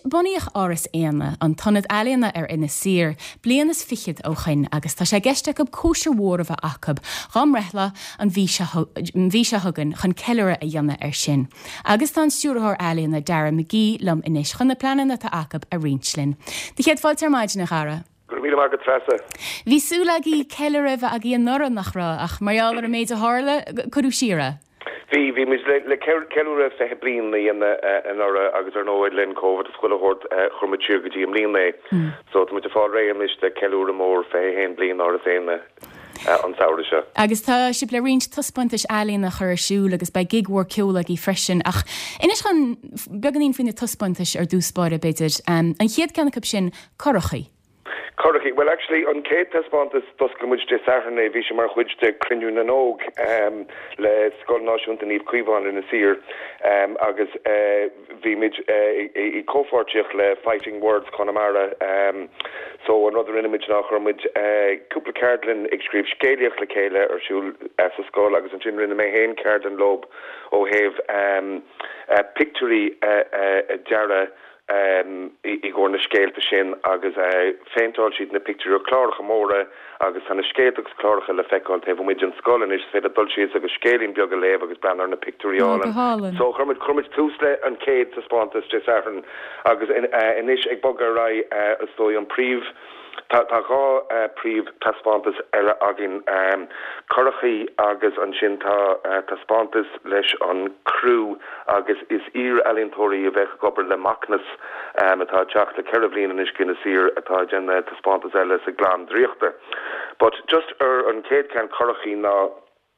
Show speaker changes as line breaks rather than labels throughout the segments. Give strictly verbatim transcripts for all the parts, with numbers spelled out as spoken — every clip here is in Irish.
bunaíoch áras éana an tonnad ealaíonna ar ina sir, blianas fichiid ó chain agus tá sé gceiste go cóisir mhór a bheith acab, gham rethla an bhí se thugan chun ceilire a dhéanana ar sin. Agus tá stúrathóir ealaíonna Darragh McGee lom inis chun na planana tá acab a rinslin. Dí chéad fáilte ar maidid na gara.
Gur míle mar go trasa.
Bhí súlaí ceilire bheith a gí an nora nach ra ach marall ar a méid a hála chuú siire.
Vi vi mis le le kelure fe heblin le in en or agus er no len COVID school hort chromatur gedi am lin le so met de fall re mis de kelure mor fe hen blin or féine an saoirse.
Agus tá si le rint tuspóintis ealaíon nach chur siúil agus bei gigmhór ceolalaí freisin ach inis gan beganín faoine tuspóintis ar dúspáire beidir an chiad ceanna cup sin chorachaí.
Correct. Well, actually, on Kate Tespontis, Tuscamuch de Sarne, Vishamar Huch de Crinun and Og, um, Le Skull Noshun and Eve Cuivon in the Seer, um, Agus, uh, Vimage, uh, Coforchich, Le Fighting Words, Connemara, um, so another image now, Hermage, uh, Couple Cardlin, Excrive, Scaliach, Le Kayla, or Shul, Asa Skull, Agus and Chinrin, the Mahain, Cardin Lobe, O have, um, uh, Pictory, uh, uh, Jara, Um, I går na scéil te sin agus uh, féintáil siad na picture chláircha móra agus hanna scéilteach chláircha le feicáil taobh muid an scoilin is féad dul siad agus scélín beag a léh agus breanar na pictureálan. So chumid chumid túsle an céad sa spántas de saran agus in, uh, inis ag bogar rai uh, as dói an príomh Tá tá gá príomh taspántas eile agin chorachaí agus an sin tá taspántas leis an crú agus is ír eilíntóirí a bheith gobar le macnas atá teach le ceirh bliain is cinna sír atá gin taspántas eile sa glán dríochta. But just ar an céad cean chorachaí ná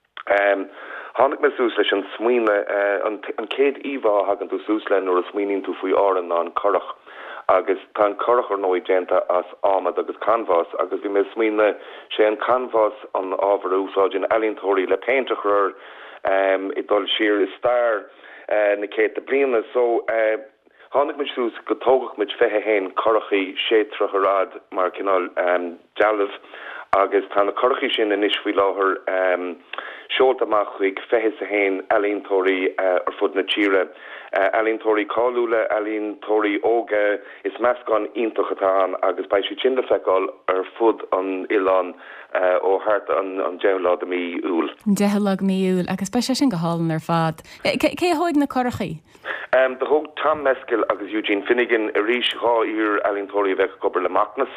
hánig me sús leis an smuoine an céad íomhá hagan tú sús le nuair a smuoín tú faoi áran ná an chorach. Agus tá chorach ar nóid dénta as ámad agus canvas agus bhí me smuoine sé an canvas an ábhar úsáidin eilíntóirí le péintachar um, i dul siar is stair uh, na céad de bliana so uh, hánig me sús go tógach mit fethe héin chorachaí sé tracharrád mar cinál um, dealamh agus tá na chorachaí sin inis faoi láthair um, seolta amach chuig fethe sa héin eilíntóirí uh, ar fud na tíre. Uh, Eilíntóirí cáúla, eilíntóirí óga is meas gan iontuchatán agus bei si tsinda feicáil ar fud an Ilan uh, ó hart an, an deanlád a mí úl.
Deanlád mí úl agus bei sin go hálan ar fad. Cé hóid na chorachaí?
Um, the hoog Tom Meskel agus Eugene Finnegan a ríis há ír eilíntóirí bheith gobar le macnas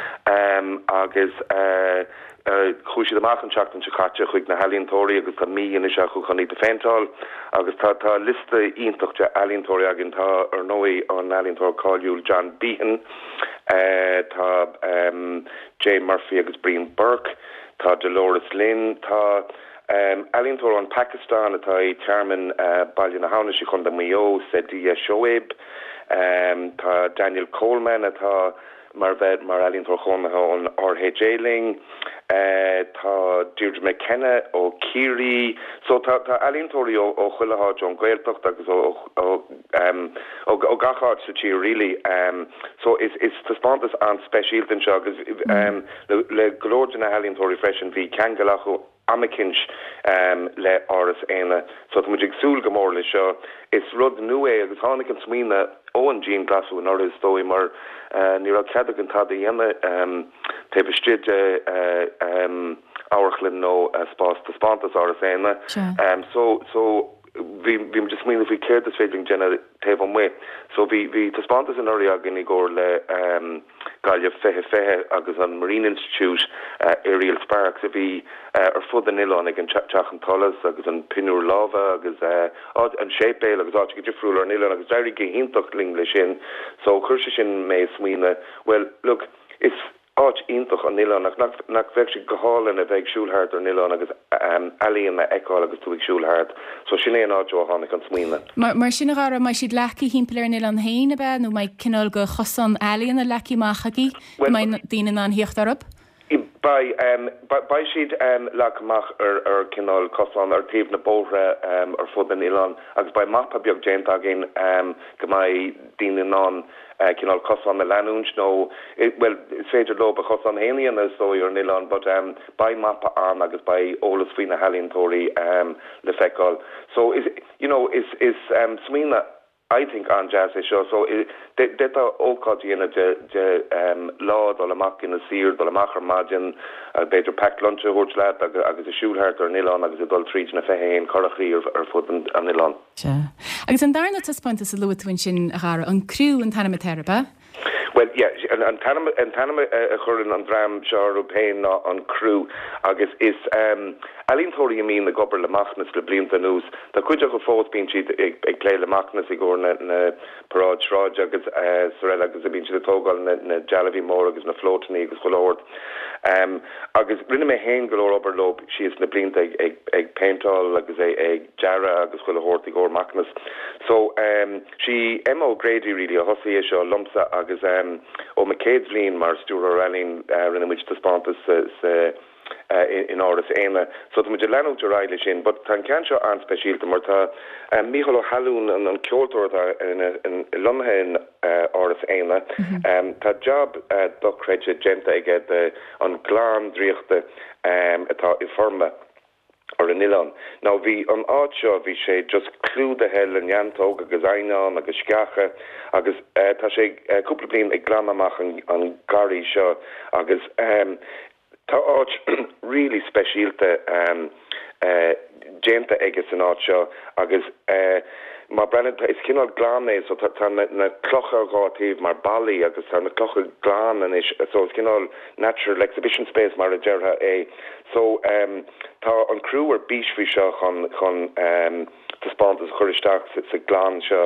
um, agus uh, Uh, chuisi de machanseach an chicate chuig na eilíntóirí agus tá mí in isise chu chuní de féintáil agus tá tá liste iontochte eilíntóirí agin tá ar nóí an eilíntóir cáiliúil John Behan uh, tá um, Jay Murphy agus Brian Burke tá Dolores Lynn tá um, eilíntóir an Pakistan atá i chairman uh, Baillion na Hauna si chun da Mayo Sadiya Shoaib um, tá Daniel Coleman atá mar bheith mar eilíntóir chunatha an R H Ling Uh, tá Deirdre McKenna ó Kiri so tá tá eilíntóirí ó ó chuileá John Gaeltacht agus ó ó um ó ó gachaid sa tí really um so is is taspántas an speisialtain seo agus um le le glóide na eilíntóirí freisin bhí ceangalachu amicins um le áras éine so tá muid ag súil go mór le seo is rud nua agus tháinig an smuoine ó an Jean Glasgow an ordas dói mar uh, ní ra cead an tad a dhéanana um te bestrid uh, um áirchlin nó uh, spás taspántas áras éine um so so vi vi just mean if we cared this feeling genna tave on way so vi vi taspántas in area agin i gor le um galja fehe fehe agus an Marine Institute uh, Ariel Sparks vi uh, ar fud an ilon agin chachan tolas agus an pinur lava agus uh, an shape agus á go difriúil an ilon agus dairi ge hintocht English in so chuirse sin me smuoine well look it's áit iontoch an Ilan nach nach bheith si goálan a bheith siúlthart ar Ilan agus um, alíon na eáil agus túig siúlthart so sin é an áit ó tháinig an smuoine.
Mar, mar sin gara mai siad lecí hímpla ar Ilan héine be nó mai cinál go chosan alíon a lecí máchaí well, mai daine an hiocht arab?
By um by by she'd um lakamach or or kinol kosan or tape na bore um or for the Ilan as by map of your gent again um my din non uh kinol kosan the lanunch no it well say to low because on alien as though you're Ilan but um by map arm agus by all of Swina Hallin Tori um the fecal so is you know is is um Swina I think an jazz é seo, so deta ócád dhéana de lád ó amach in a sir do amach ar maidin a beidir pack lunch a húirt leat agus a siúlthart ar nilán agus a dul tríd na fehéin chorachaí ar fud an nilán.
Agus an darna taspóinte sa luúin sin a an cruú an tanna terapa?
Well, yeah, an Tanama an Tanama a churin an dram Jarro Payne on crew agus is um Alin Tori you mean the gobber le machnas le blinta news the kuja go fót bin chi ag play le machnas i gor na na parad shraj agus uh sorella agus bin chi the togal na na jalavi more agus na floatni agus golord um agus rinne me hen golor oberlob she is na blinta ag ag paintall agus ag jara agus golord i gor machnas so um she Emma Grady really a hosi is lumpsa agus um o McCade's lean mar Stuart Rallying uh, in which the sponsors uh, uh, in, in Oris Aina so the Magellan to Riley shin but tan cancha an special to Marta um, Michael O'Halloon and on Kyoto in in Lumhe in uh, Oris Aina um ta job uh, doc creche gente get the on glam drichte um eta informa or in Ilan. Now vi an átseo vi sé just clú de hell an jantóg agus ainan agus scacha agus uh, tá sé uh, cúpla blin ag glamamach an, an gari seo agus um, tá áts really specialte um, uh, gente agus an átseo agus uh, mar brenn is kinál gláné so tá na, na clocha gátíh mar ballí agus tá na clocha glán is so is kinál natural exhibition space mar a gerha é so um, tá an crew ar bísfi seo chun chun um, taspátas chuiristeach sa glán seo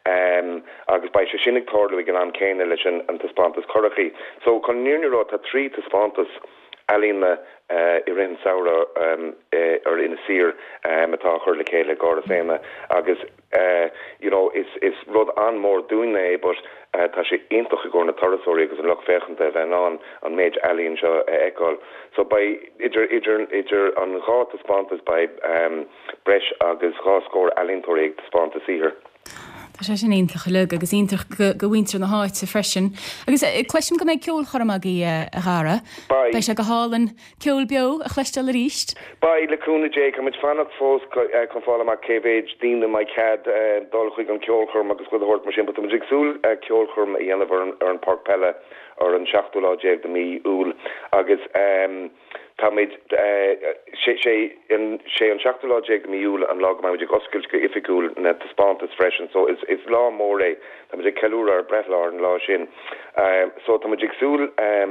um, agus bei se sinnig tórlaigh an an céine leis an taspátas chorachaí so chun níornaró tá trí taspátas alína uh, i rin saora um, uh, ar ina sir um, atá chuir le chéile gáras éime agus uh, you know is is rud an mór dúine but uh, tá sé intach go na tarasóí agus an loch fechanta bheith an an méid alíonn seo eáil so by idir idir idir an gá taspátas by um, breis agus gáscóir alíntóirí ag taspátas íhir.
sé sin intach le agus intach go bhaintear na háit sa freisin. Agus cléisiim go méid ceol choramagaí a ghara. Bei se go hálan ceol beo a chleistal a ríist?
Bei leúna dé go mit fannach fós chun fála mar cévéid dína mai cad dul chuig an ceol chum agus go hort mar sin, but muidir súl ceol chum a dhéanamh ar an Park Pelle ar an seachtú lá déag de mí úl agus Tamid sé sé in sé an seachtalóg miúil an lag mai oscail go ifiúil na taspátas freisin so is is lá móré tamid ceúra ar brethlar an lá sin so tamid súl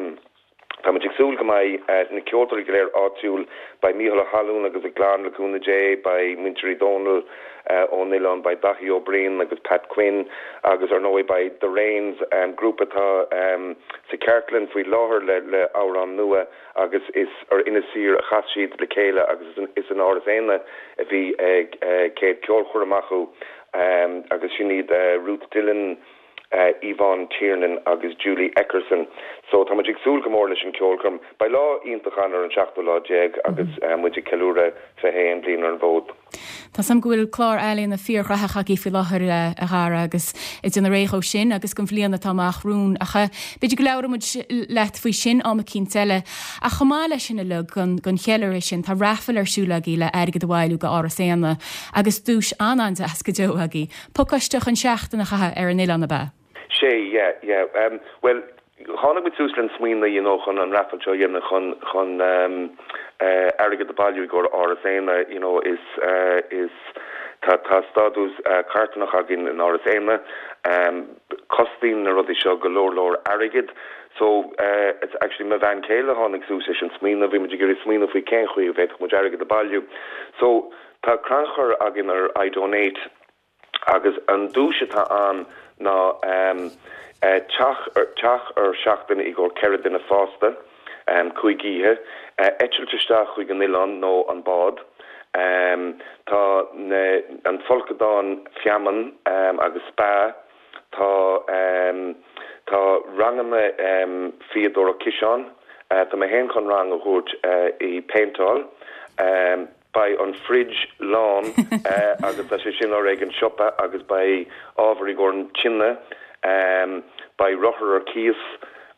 tamid súl go mai na Kyoto léir áitiúil by Michael O'Halloon agus a glán leúna dé by Mintery Donald ó Nilán by Dahi O'Brien agus Pat Quinn agus ar nói by the Rains um, grúp atá um, sa Kirkland faoi láthir le le árán nua agus is ar ina sir a chatsíad le chéile agus is an, is an áras éine a bhí ag céad ceol chuiramachu um, agus sin iad uh, Ruth Dillon Uh, Yvonne Tiernan agus Julie Eckerson. So tá muidir súl go mór leis an ceolchum. By lá ionntachan ar an seachtú lá déag agus muidir ceúra fehéin blian ar an bód.
Tá sam gohfuil chlár eilíonn na fíorchracha í fi láthir a ghara agus is in na récho sin agus go bhbliana táach rún acha beidir go leabhar muid leat faoi sin am a cínteile a chomá lei sin le gon chealar sin tá rafael arsúlaí le airgad bhhailú go áras éana agus dúis anáinte as go deoagaí. Pócaisteach an seachtainnacha ar an Ilan ba.
Sé, yeah, yeah. Um, well, hána mit súslan smuoine you know, chun an raffel seo dhéanana chun chun um, uh, airgad de bailú go áras éana you know, is uh, is tá tá stadús uh, cartanach agin an áras éana um, costín na rudí seo go lór lór airgad so uh, it's actually me van céile hánig sús an smuoine bhí muidir gurí smuoine faoi cén chuí bheith mu airgad de bailú so tá cranchar agin ar I donate agus an dúise tá an na um uh, chach or chach or seachtain i ggur cead in a fásta um chuigíthe uh, etilteach chuig an Ilan nó an bád um tá ne an folcadáin fiaman um agus spa tá um tá rangame um fiador Kishon uh, tá me hen chun rang a hút uh, i paintall um by on fridge lawn uh, agus tá sé sin ára an siopa agus by ábharí gcóin chinne um, by rothar ar cíos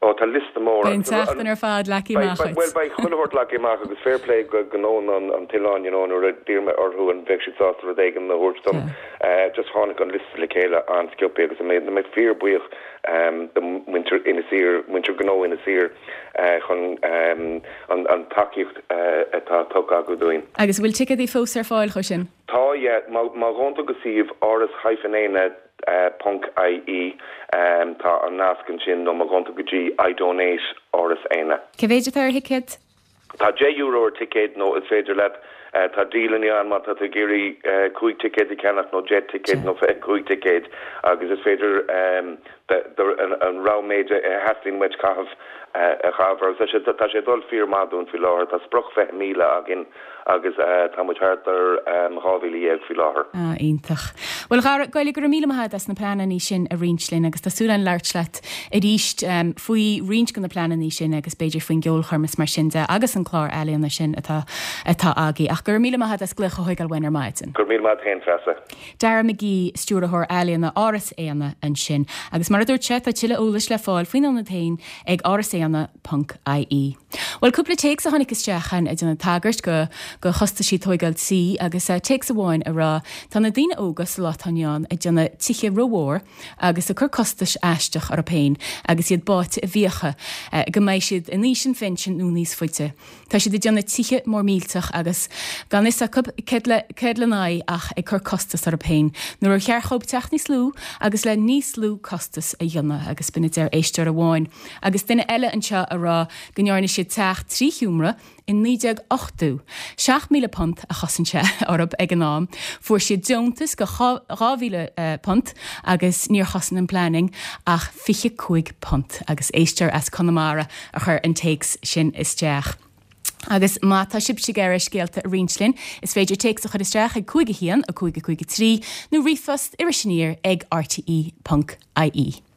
ó tá list mór
Bíonn teachtain ar fad leací maichait.
Well by chulhort leací maicha agus fair play go gnón an an tián you know or dírme orthú an vexit sásta a dhégan na hústom just hánig an list le chéile an skillpe agus mé mé fear buich um the winter in a seer winter gnó in a seer uh chun um an an takeíocht uh atá tóga go doin.
Agus bhfuil ticket í fós ar fáil chu sin.
Tá yeah má má gonta go síh áras hyphenéine uh punk ie um tá an nascan sin no má gonta go G I donate áras éine.
Ce bhéidir ar ticket?
Tá J euro ticket no is féidir le Uh, tá dílan an mat tá géirí uh, cuaig ticket i cenach nó jet ticket nó fe cuaig ticket agus is féidir um, an, an ráméid uh, hasling meid cahaf uh, a chafar tá sé dul fír máún fi láhar tá spruch fe míle agin agus uh, tá muid hartar um, háhílí ag fi láhar.
Ah, ítach. Well goile gur míle maithe as na plana ní sin a rinslin agus tásúla an leirtlet i ríist um, faoi rins gon na plana ní sin agus beidir faoin geol chumas mar sin de agus an chlár eíonna sin atá atá agé ach gur míle maithe as glucha hoig al winnar maitin.
Gur míle maithe hen frasa.
Dara McGee stúrathir eíonna áras éana an sin agus mar dúir chat a tiile ólas le fáil faoin an na tain ag áras éana punk ie. Well cúpla takes a tháinig isteachan a duna tagart go go chosta sí toigal sí agus uh, takes a bháin a rá tá na dtíine ógus látainán a duna tiche rohór agus a chur costas eisteach ar a péin agus iad báit a bhíocha uh, go méid siad a níos sin fin sin nó níos foiite. Tá siad a duna tiche mór mílteach agus gan is a céad le ná ach ag chur costas ar a péin. Nuair a chearchób teach níos lú agus le níos lú costas a dhéanana agus binid ar éistear a bháin. Agus duine eile anseo a rá gnearna siad teach trí hiúmra in nídeag ochtú. seach míle pont a chasanse orb ag an nám. Fuair siad deontas go rámhíle uh, pont agus níor chasan an planning ach fiche cuaig pont agus éistear as Connemara a chur an takes sin isteach. Agus má tá sib si geir scéalta a rinslin is féidir takes a chud isteach ag cuaige hían a cuaige cuaige trí nó rifast ar a sinníir ag R T E punk I E.